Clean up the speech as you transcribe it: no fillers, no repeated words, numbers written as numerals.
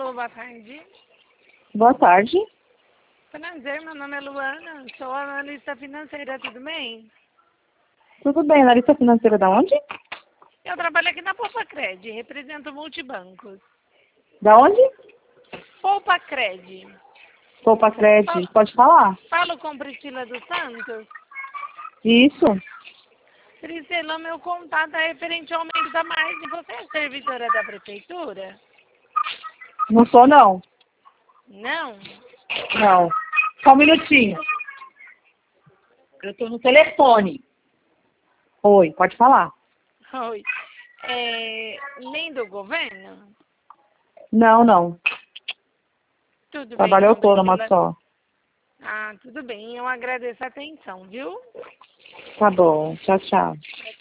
Alô, boa tarde. Boa tarde. Prazer, meu nome é Luana, sou analista financeira, tudo bem? Tudo bem, analista financeira da onde? Eu trabalho aqui na Poupa Cred, represento multibancos. Da onde? Poupa Cred. Poupa Cred. Pode falar? Falo com Priscila dos Santos. Isso. Priscila, meu contato é referente ao aumento da margem. Você é servidora da prefeitura? Não sou, não. Não? Não. Só um minutinho. Eu tô no telefone. Oi, pode falar. Oi. Nem do governo? Não, não. Tudo Trabalho bem, então, autônoma Priscila. só. Ah, tudo bem. Eu agradeço a atenção, viu? Tá bom. Tchau, tchau.